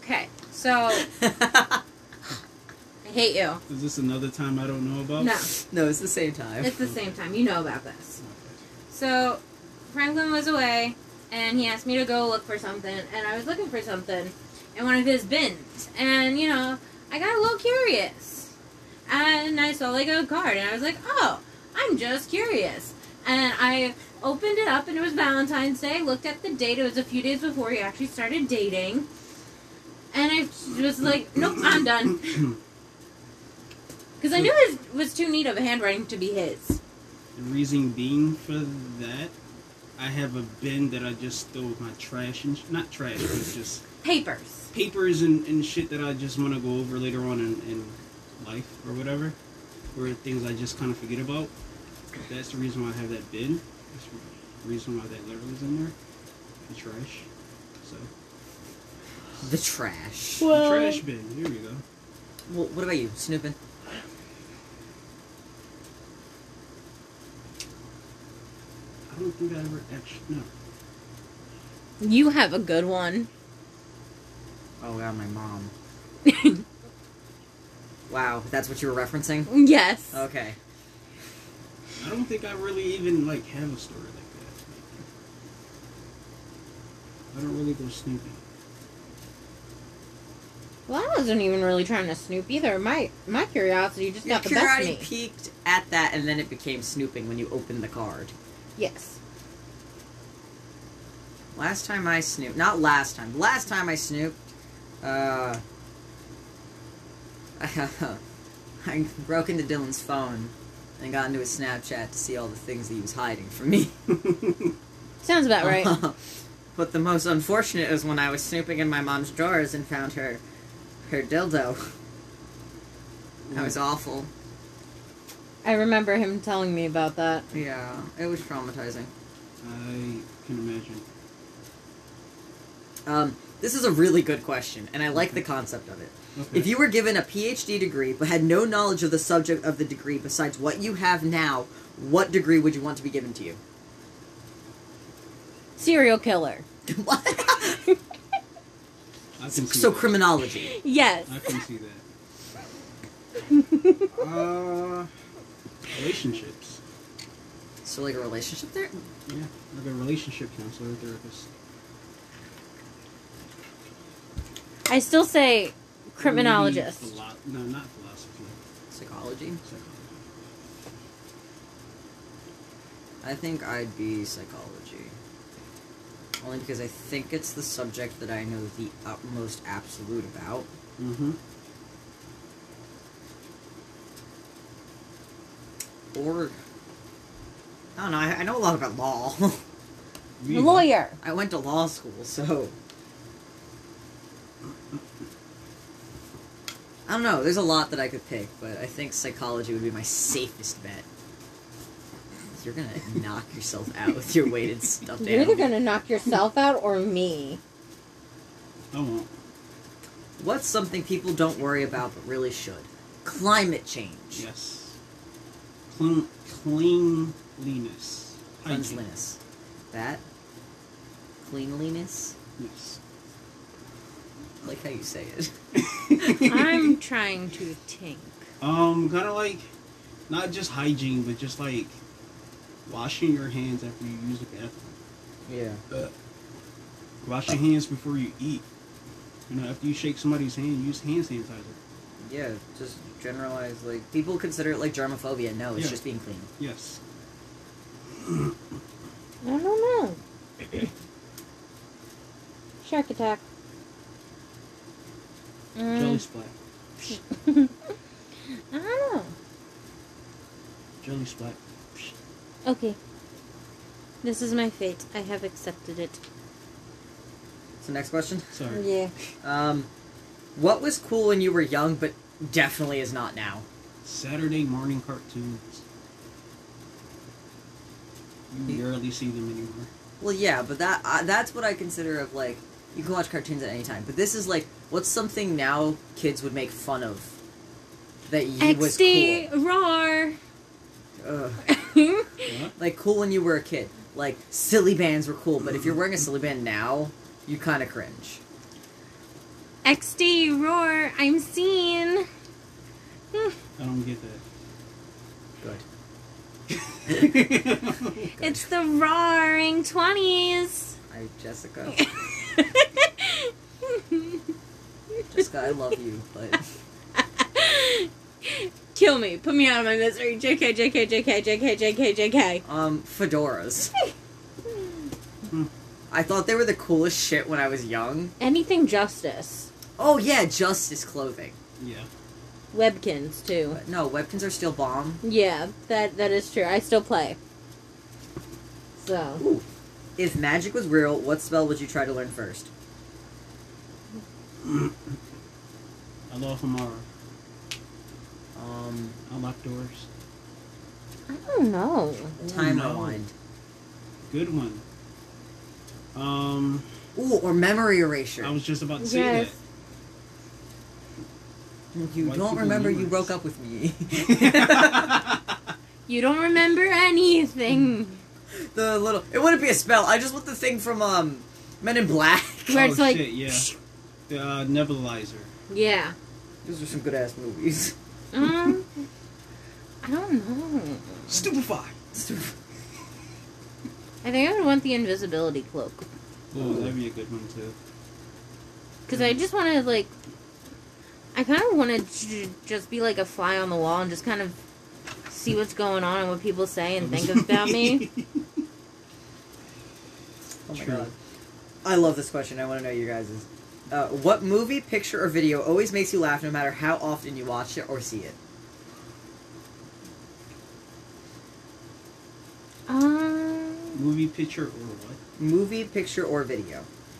Okay, so I hate you. Is this another time I don't know about? No, No, it's the same time. it's the same time. You know about this. So Franklin was away, and he asked me to go look for something, and I was looking for something in one of his bins, and you know, I got a little curious, and I saw like a card, and I was like, oh, I'm just curious, and I opened it up, and it was Valentine's Day. Looked at the date; it was a few days before he actually started dating, and I was like, nope, I'm done, because I knew it was too neat of a handwriting to be his. The reason being for that, I have a bin that I just throw my trash and not trash, but just Papers. papers and, and shit that I just want to go over later on in, in life or whatever, or things I just kind of forget about. That's the reason why I have that bin. That's the reason why that letter was in there. The trash. So The trash. the trash bin. Here we go. Well, what about you, Snoopin? I don't think I ever actually no. You have a good one. Oh god, my mom. Wow, that's what you were referencing? Yes. Okay. I don't think I really even like have a story like that. I don't really go snooping. Well, I wasn't even really trying to snoop either. My my curiosity just Your got the best of curiosity me. peaked at that, and then it became snooping when you opened the card. Yes. Last time I snooped, not last time, last time I snooped, uh, I broke into Dylan's phone and got into his Snapchat to see all the things that he was hiding from me. Sounds about right. But the most unfortunate is when I was snooping in my mom's drawers and found her, her dildo. That was awful. I remember him telling me about that. Yeah, it was traumatizing. I can imagine. Um, this is a really good question, and I like the concept of it. Okay. If you were given a P H D degree but had no knowledge of the subject of the degree besides what you have now, what degree would you want to be given to you? Serial killer. What? I can see So that. criminology. Yes. I can see that. uh, relationships. So like a relationship there? Yeah, like a relationship counselor or therapist. I still say criminologist. Maybe philo- no, not philosophy. Psychology? Psychology. I think I'd be psychology. Only because I think it's the subject that I know the utmost absolute about. Mm-hmm. Or, I don't know, I, I know a lot about law. Lawyer. I went to law school, so... I don't know, there's a lot that I could pick, but I think psychology would be my safest bet. You're gonna knock yourself out with your weighted stuffed You're animal. either gonna knock yourself out or me. I won't. What's something people don't worry about but really should? Climate change. Yes. Clean, cleanliness. Hygiene. Cleanliness. That? Cleanliness? Yes. I like how you say it. I'm trying to think. Um, kind of like, not just hygiene, but just like washing your hands after you use the bathroom. Yeah. Uh, wash your hands before you eat. You know, after you shake somebody's hand, use hand sanitizer. Yeah, just generalize, like, people consider it like germophobia. No, it's Yeah. just being clean. Yes. I don't know. Shark attack. Mm, Jelly splat. I don't know. Jelly splat. Okay. This is my fate. I have accepted it. So next question. Sorry. Yeah. Um, what was cool when you were young, but definitely is not now? Saturday morning cartoons. You rarely see them anymore. Well, yeah, but that uh, that's what I consider of, like, you can watch cartoons at any time. But this is, like, what's something now kids would make fun of that you was X D cool? roar. Ugh. What? Like, cool when you were a kid. Like, silly bands were cool, but if you're wearing a silly band now, you kind of cringe. X D, roar, I'm seen. I don't get that. Good. It's the roaring twenties. Hi, Jessica. Jessica, I love you, but Kill me. Put me out of my misery. J K, J K, J K, J K, J K, J K. um, fedoras. I thought they were the coolest shit when I was young. Anything justice. Oh yeah, Justice clothing. Yeah. Webkins, too. But no, Webkins are still bomb. Yeah, that that is true. I still play. So. Ooh. If magic was real, what spell would you try to learn first? Aloha Mara. Um, Unlock doors. I don't know. time no. rewind. Good one. Um, Ooh, or memory erasure. I was just about to say Yes. You White don't people remember you memories. broke up with me. that. You don't remember anything. The little, it wouldn't be a spell. I just want the thing from um Men in Black. Where oh it's like, shit, yeah. The uh, nebulizer. yeah. Those are some good ass movies. Um, I don't know. Stupefy. I think I would want the invisibility cloak. Oh, that'd be a good one too. Because I just want to, like, I kind of want to j- just be like a fly on the wall and just kind of see what's going on and what people say and think about me. Oh my True. god. I love this question. I want to know you guys'. Uh, what movie, picture, or video always makes you laugh no matter how often you watch it or see it? Um, Movie, picture, or what? Movie, picture, or video.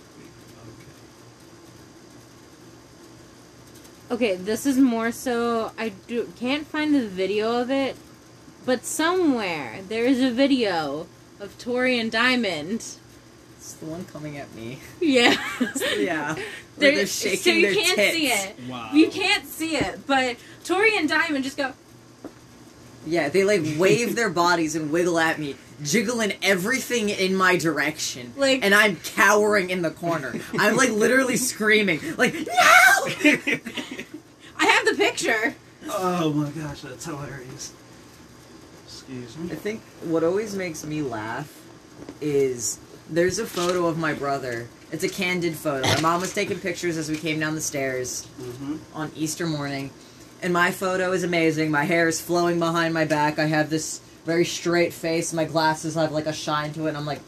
Okay. okay, this is more so, I do, can't find the video of it, but somewhere there is a video of Tori and Diamond. It's the one coming at me. Yeah. Yeah. Where There- they're shaking so you their can't tits. see it. Wow. You can't see it, but Tori and Diamond just go, Yeah, they like wave their bodies and wiggle at me, jiggling everything in my direction. Like- and I'm cowering in the corner. I'm like literally screaming, like, no! I have the picture. Oh my gosh, that's hilarious. Excuse me. I think what always makes me laugh is there's a photo of my brother. It's a candid photo. My mom was taking pictures as we came down the stairs Mm-hmm. on Easter morning. And my photo is amazing. My hair is flowing behind my back. I have this very straight face. My glasses have like a shine to it. And I'm like...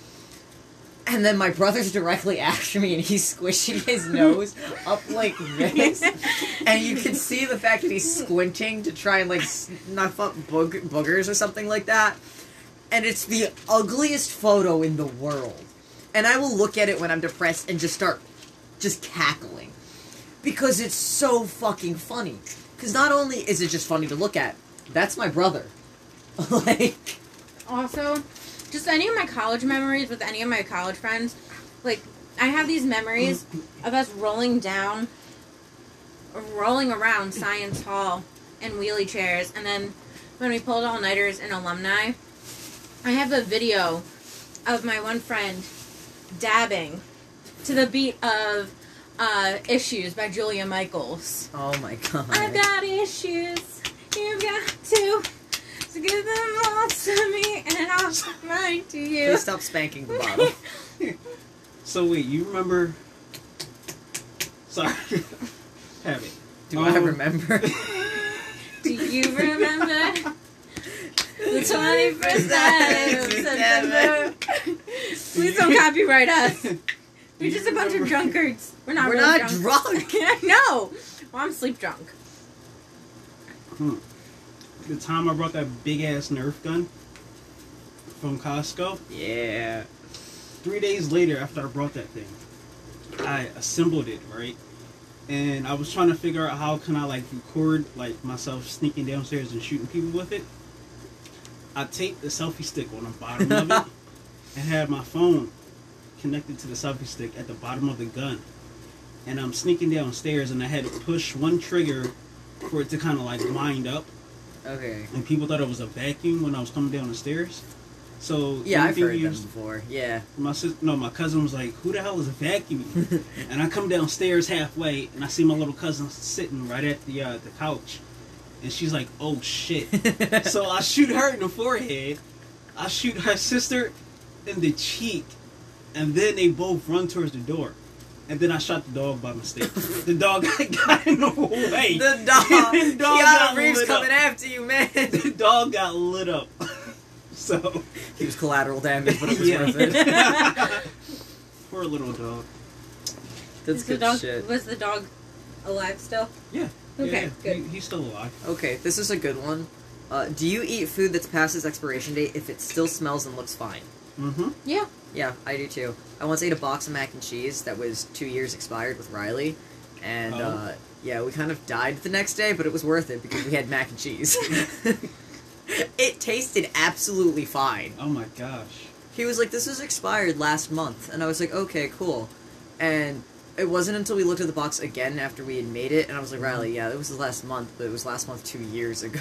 And then my brother's directly after me and he's squishing his nose up like this. And you can see the fact that he's squinting to try and like snuff up boog- boogers or something like that. And it's the ugliest photo in the world. And I will look at it when I'm depressed and just start just cackling. Because it's so fucking funny. Because not only is it just funny to look at, that's my brother. Like... Also, just any of my college memories with any of my college friends, like, I have these memories of us rolling down, rolling around Science Hall in wheelie chairs, and then when we pulled all-nighters in alumni, I have a video of my one friend dabbing to the beat of uh, Issues by Julia Michaels. Oh my god. I've got issues, you've got to, so give them all to me, and I'll give mine to you. Please stop spanking the bottle. So wait, you remember? Sorry, have it. Do I Um, remember? Do you remember the twenty-first night of September? Please don't copyright us. We're just a bunch of drunkards. We're not We're really not drunk. drunk. I know. Well, I'm sleep drunk. Hmm. The time I brought that big ass Nerf gun from Costco. Yeah. Three days later, after I brought that thing, I assembled it, right? And I was trying to figure out how can I like record like myself sneaking downstairs and shooting people with it. I taped the selfie stick on the bottom of it and had my phone connected to the selfie stick at the bottom of the gun. And I'm sneaking downstairs and I had to push one trigger for it to kind of like wind up. Okay. And people thought it was a vacuum when I was coming down the stairs. So Yeah, I've anything heard you them use- before. Yeah. My sis, no, my cousin was like, "Who the hell is vacuuming?" And I come downstairs halfway, and I see my little cousin sitting right at the uh, the couch, and she's like, "Oh shit!" So I shoot her in the forehead, I shoot her sister in the cheek, and then they both run towards the door. And then I shot the dog by mistake. The dog got in the way. The dog. The dog Keanu got Reeves lit coming up. after you, man. The dog got lit up. So He was collateral damage, but it was Yeah. worth it. poor little dog. That's Is the good dog, shit. Was the dog alive still? Yeah. Okay, yeah, good. He, he's still alive. Okay, this is a good one. Uh, do you eat food that's past its expiration date if it still smells and looks fine? Mm-hmm. Yeah. Yeah, I do too. I once ate a box of mac and cheese that was two years expired with Riley, and Oh. uh, yeah, we kind of died the next day, but it was worth it because we had mac and cheese. It tasted absolutely fine. Oh my gosh. He was like, "This was expired last month," and I was like, "Okay, cool." And it wasn't until we looked at the box again after we had made it, and I was like, "Riley, yeah, it was the last month, but it was last month two years ago."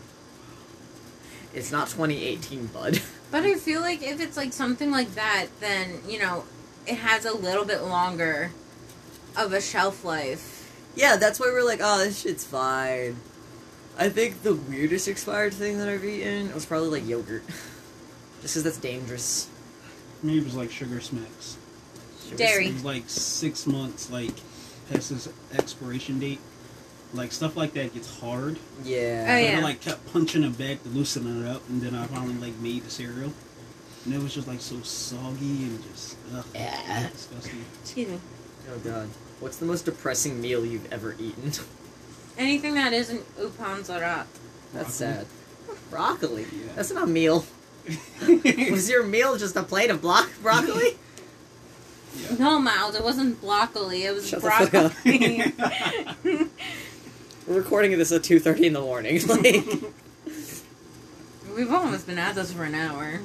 It's not twenty eighteen, bud. But I feel like if it's like something like that, then, you know, it has a little bit longer of a shelf life. Yeah, that's why we're like, "Oh, this shit's fine." I think the weirdest expired thing that I've eaten was probably like yogurt, just because that's dangerous. Maybe it was like Sugar Smacks. Dairy. It was like six months, like, past its expiration date. Like, stuff like that gets hard. Yeah. Oh, So yeah. I, like, kept punching it back to loosen it up, and then I finally, like, made the cereal. And it was just, like, so soggy and just, ugh, Yeah. disgusting. Excuse me. Oh god. What's the most depressing meal you've ever eaten? Anything that isn't upans or up. That's Broccoli. sad. Broccoli. Yeah. That's not a meal. Was your meal just a plate of block broccoli? Yeah. No, Miles, it wasn't broccoli. It was Shut the fuck broccoli. We're recording this at two thirty in the morning. Like, We've almost been at this for an hour.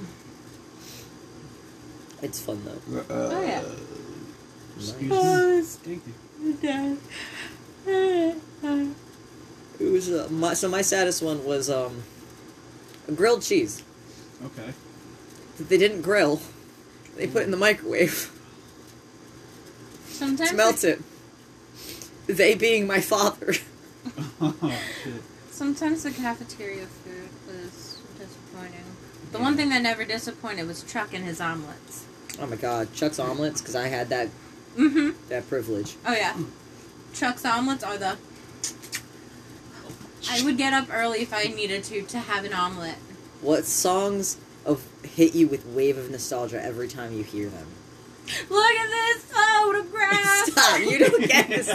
it's fun though. Oh, yeah. Excuse Nice. me. Thank you. It was uh, my, so my saddest one was um a grilled cheese Okay. that they didn't grill. They put in the microwave Sometimes to melt it. They being my father. Oh, shit. Sometimes the cafeteria food was disappointing. The Yeah. one thing that never disappointed was Chuck and his omelets. Oh my god, Chuck's omelets, because I had that Mm-hmm. that privilege. Oh, yeah. Chuck's omelets are the... I would get up early if I needed to to have an omelet. What songs of hit you with wave of nostalgia every time you hear them? Look at this photograph! Stop! You don't get this.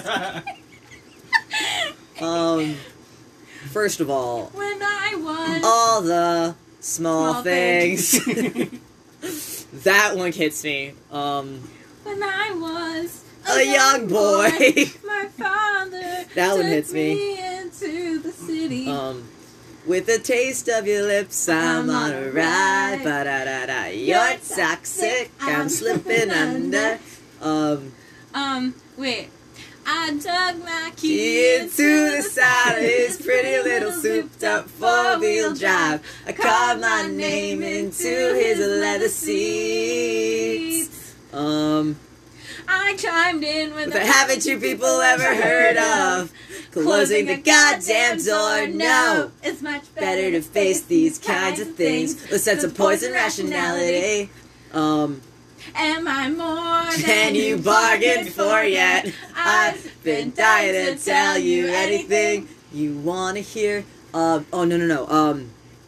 Um, first of all, When I was... all the small, Small things. That one hits me. Um, When I was a young boy. my father That one took hits me. into the city. um, with a taste of your lips, I'm on a ride. Ba da da da. You're toxic. I'm slipping under. Um, um, wait. I dug my key key into the side of his pretty little souped up four wheel drive. I carved my name into his leather seats. Um, I chimed in with but haven't you people ever heard of closing the goddamn door? No. It's much Better to face these kinds of things with a sense of poison rationality. Um, Am I more than you bargained for yet? I've been dying to tell you anything you want to hear. Um, oh, no, no, no. Um,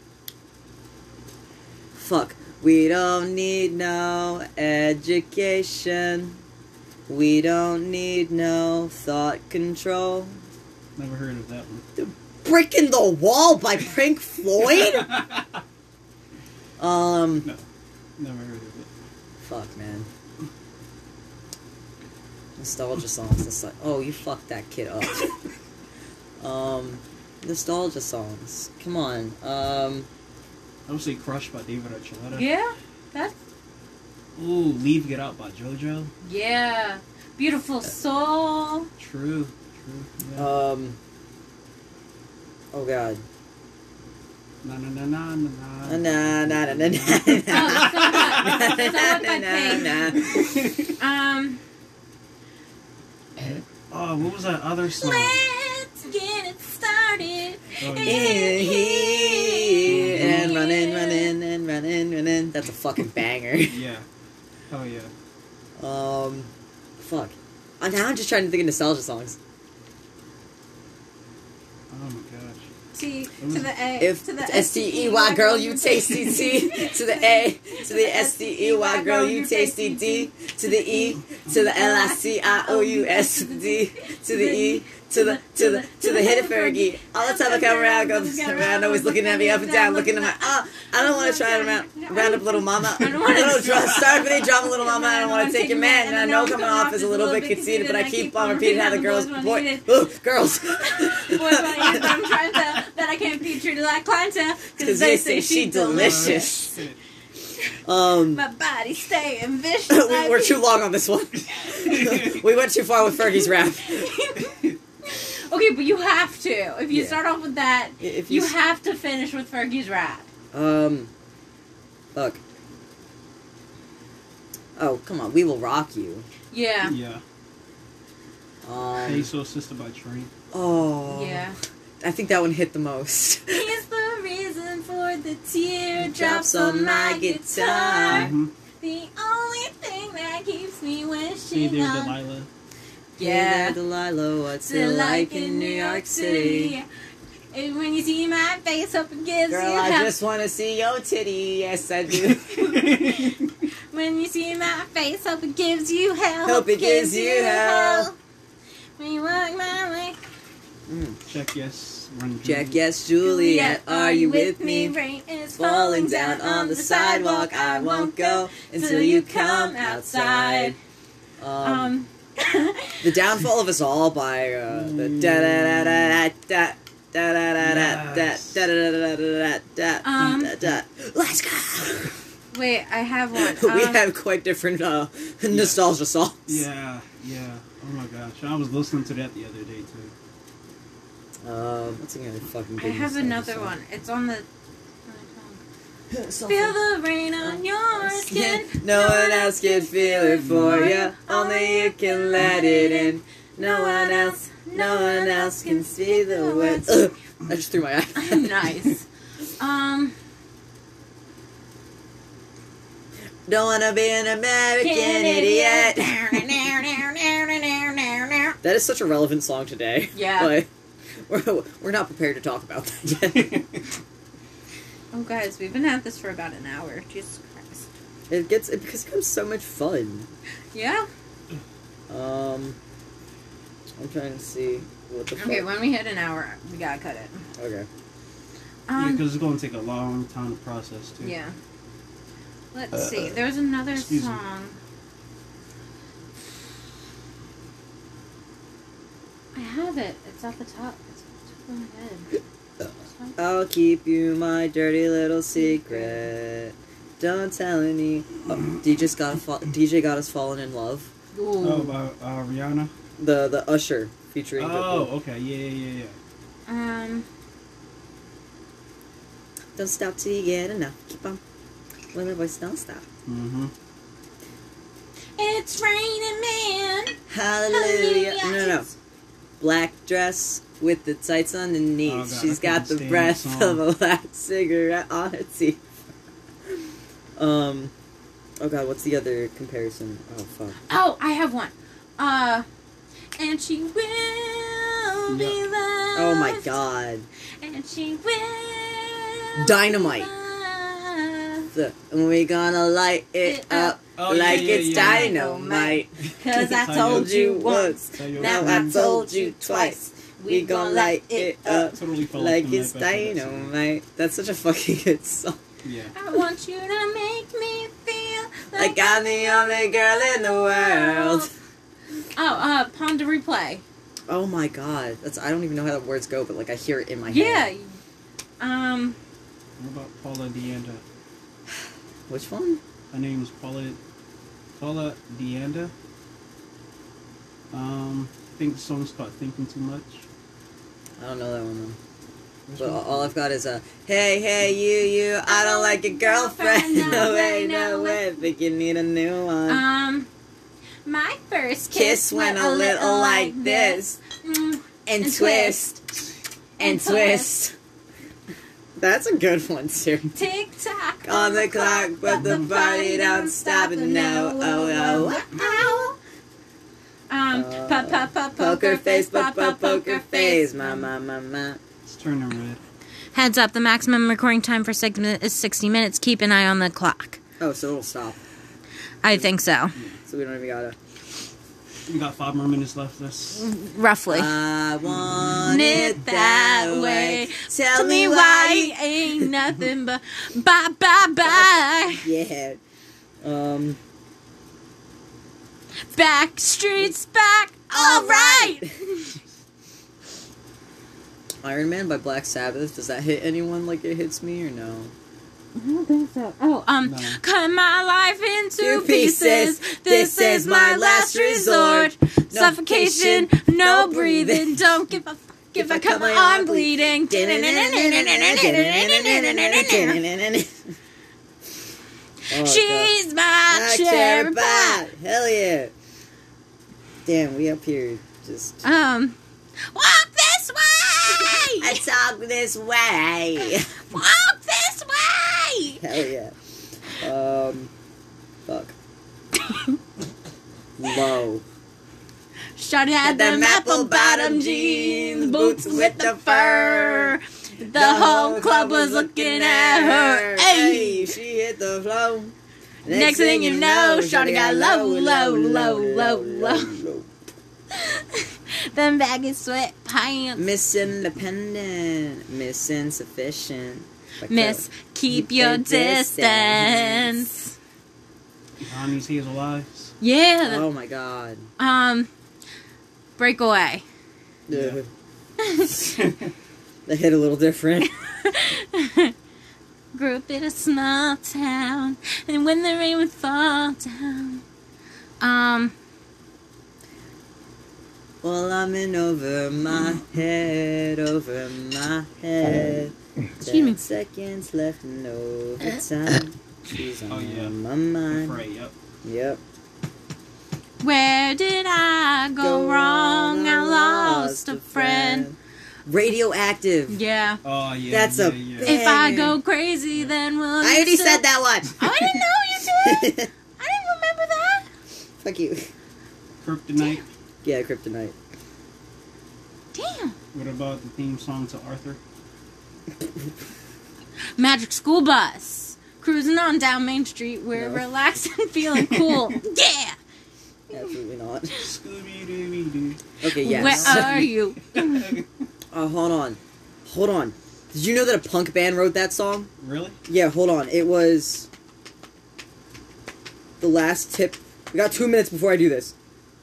fuck. We don't need no education. We don't need no thought control. Never heard of that one. Brick in the Wall by Pink Floyd? um, No. Never heard of it. fuck, man. Nostalgia songs. That's like, oh, you fucked that kid up. um, nostalgia songs. Come on. Um, I would say Crush by David Archuleta. Yeah, that's Ooh, Leave Get Out by JoJo. yeah. Beautiful soul. True. True. Yeah. um, oh god. Na na na na na Na na na na na. Oh, so what? So what by Pink. Um, Oh, what was that other song? let's get it started. Oh, In yeah. here and running, running, and running, running. That's a fucking banger. Yeah. Oh yeah. Um, fuck. Uh, now I'm just trying to think of nostalgia songs. Oh my gosh. T to the A If to the S T E Y girl, you tasty T to the A to the S T E Y girl, you tasty D to the E to the L I C I O U S to the D to the E to the to the to the hit it Fergie. All the time I come around, go around, always looking at me up and down, looking at my ah. I don't want to try it around, round up little mama. I don't want to start with a drama, little mama. I don't want to take your man, and I know coming off is a little bit conceited, but I keep on repeating how the girls, boy, ooh, girls. Boy, but I'm trying to that I can't be treated like clientele Because they say she delicious. Um, My body staying vicious. we, we're too long on this one. We went too far with Fergie's rap. Okay, but you have to. If you Yeah. start off with that, If you you, s- have to finish with Fergie's rap. um, fuck. Oh, come on, We Will Rock You. Yeah. Yeah. Um, Hey Soul Sister by Train. oh, Yeah. I think that one hit the most. He's the reason for the teardrops Drops on on my my guitar. Mm-hmm. The only thing that keeps me Hey wishing there, on. Delilah. Hey Yeah. there, Delilah, what's Still it like in New York City? And when you see my face up, it gives Girl, you I hell. just want to see your titty. Yes, I do. When you see my face up, it gives you hell. Hope it gives you hell. When you walk my way. Check yes. Run Check, yes, Juliet, are you with me? Rain is Falling down on the sidewalk, I won't go until you come outside. Um, Um. The Downfall of Us All by uh, the da da da da da da da da da Yes. da da da da da Um. da da. Let's go. Wait, I have one. We Um, have quite different uh, nostalgia songs. Yeah, yeah. Oh my gosh. I was listening to that the other day too. Um, what's another fucking I good have nostalgia another song? one. It's on the. Something- Feel the rain on your skin. No one else can feel it for you. Only you can let it in. No one else, no one else can see the words. Ugh, I just threw my eye. Nice. Um. Don't wanna be an American idiot. That is such a relevant song today. Yeah. But we're, we're not prepared to talk about that yet. Oh, guys, we've been at this for about an hour. Jesus Christ. It gets it becomes so much fun. Yeah. Um, I'm trying to see what the Okay, fuck. when we hit an hour, we gotta cut it. Okay. Yeah, Um. because it's going to take a long time to process too. Yeah. Let's see. There's another excuse me. song. I have it. It's at the top. It's at the top of my head. I'll keep you my dirty little secret. Don't tell any. Oh, D J got fa- D J got us falling in love. Ooh. Oh, about uh, Rihanna. The the Usher featuring. Oh, The, okay. Yeah, yeah, yeah. Um. don't stop till you get enough. Keep on. When the voice don't stop. Mm-hmm. It's raining, man. Hallelujah. No, no, no. Black dress with the tights underneath. Oh, God, She's I got couldn't the stand breath that song. of a last cigarette on her teeth. Um. Oh God, what's the other comparison? Oh fuck. Oh, I have one. Uh. And she will be Yep. loved. Oh my God. And she will. Dynamite. be loved. The, and we gonna light it It up up. Oh, like yeah, yeah, it's yeah. dynamite. Cause I Tell told you you once. Tell you Now what, I told you twice. We gonna light it up totally fell like off the it's map after that song. dynamite. That's such a fucking good song. Yeah. I want you to make me feel Like I'm the only girl in the world. Oh, uh, Pond to Replay. Oh my God, that's I don't even know how the words go, but like I hear it in my Yeah. head. Um. What about Paula Deanda? Which one? Her name's Paula Paula Deanda. Um, I think the song's called "Thinking Too Much." I don't know that one But all I've got is a, hey, hey, you, you, I don't like your girlfriend. No way, no way, think you need a new one. Um, my first kiss, Kiss went a little like this. Mm, And, and twist. And, And twist. That's a good one, too. Tick tock On the clock, but the body don't stop and no, oh, oh, oh. Um, Uh, pop, pop, pop, Poker face, pop, pop, pop, pop, poker face. Ma, ma, ma, ma. It's turning red. Heads up, the maximum recording time for segment is sixty minutes. Keep an eye on the clock. Oh, so it'll stop. I think so. So we don't even gotta. We got five more minutes left. Let's. Roughly. I want it that way. Tell, Tell me why ain't nothing but bye, bye, bye. Yeah. Um. Back streets back. All right. Iron Man by Black Sabbath. Does that hit anyone like it hits me or no? I don't think so. Oh, um, No. cut my life into Two pieces. pieces. This is my last resort. Suffocation, no breathing. Don't give a fuck if I cut my arm bleeding. Oh, She's my God. cherry Cherry pie. pie. Hell yeah. Damn, we up here just. Um, walk this way. I talk this way. Walk this way. Hell yeah. Um, fuck. Low. Shawty had them apple bottom jeans, boots with the fur. The whole club was looking at her. Hey, she hit the floor. next thing you know, Shawty got low, low, low, low, low. Them baggy sweat pants. Miss Independent, Miss Insufficient. Like Miss, the- keep keep your your distance. On these hazel eyes. Yeah. Oh my god. Um, breakaway. Yeah. That hit a little different. Grew up in a small town, and when the rain would fall down. Um, Well, I'm in over my head, over my head. Excuse Ten me. seconds left in overtime. She's on Oh, yeah. my mind. Right, yep. Yep. where did I go, wrong? I lost a friend. Radioactive. Yeah. Oh, yeah. That's yeah, a yeah. big- If I Dang. go crazy, then will I you already still- said that one. Oh, I didn't know you did. I didn't remember that. Fuck you. Kryptonite. Yeah, Kryptonite. Damn. What about the theme song to Arthur? Magic School Bus. Cruising on down Main Street. We're No. relaxed and feeling cool. Yeah. Absolutely not. Scooby-Dooby-Doo. Okay, yes. Where are you? Uh, hold on. Hold on. Did you know that a punk band wrote that song? Really? Yeah, hold on. It was the last tip. We got two minutes before I do this.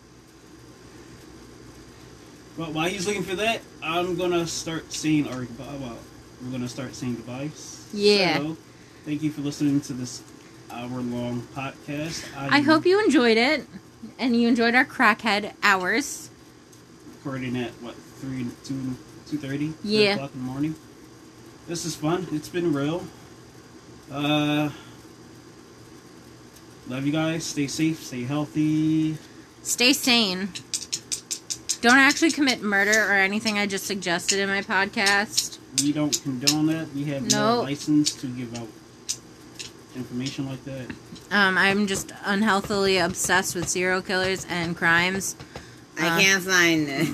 Well, while he's looking for that, I'm gonna start saying our goodbye. Well, we're gonna start saying goodbyes. Yeah. So, thank you for listening to this hour-long podcast. I hope you enjoyed it. And you enjoyed our crackhead hours. Recording at what three, two, two thirty, Yeah. o'clock in the morning. This is fun. It's been real. Uh, love you guys. Stay safe. Stay healthy. Stay sane. Don't actually commit murder or anything I just suggested in my podcast. We don't condone that. We have no Nope. license to give out information like that. Um, I'm just unhealthily obsessed with serial killers and crimes. I Uh, can't find it.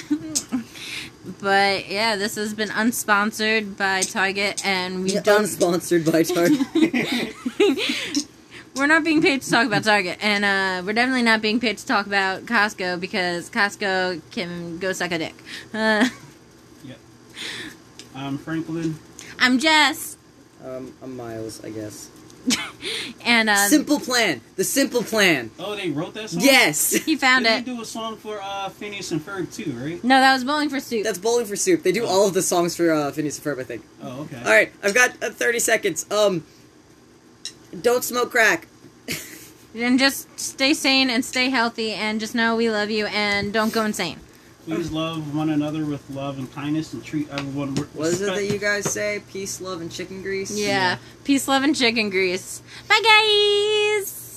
But yeah, this has been unsponsored by Target, and we Yeah, don't. Unsponsored by Target. We're not being paid to talk about Target, and uh, we're definitely not being paid to talk about Costco because Costco can go suck a dick. Uh, Yep. I'm Franklin. I'm Jess, um, I'm Miles, I guess. and uh, Simple Plan. The Simple Plan. Oh, they wrote that song? Yes. he found Did it. they do a song for uh, Phineas and Ferb too, right? No, that was Bowling for Soup. That's Bowling for Soup. They do all of the songs for uh, Phineas and Ferb, I think. Oh, okay. All right, I've got uh, thirty seconds. Um, don't smoke crack. And just stay sane and stay healthy, and just know we love you, and don't go insane. Please love one another with love and kindness, and treat everyone with What is it respect. that you guys say? Peace, love, and chicken grease? Yeah. Peace, love, and chicken grease. Bye, guys!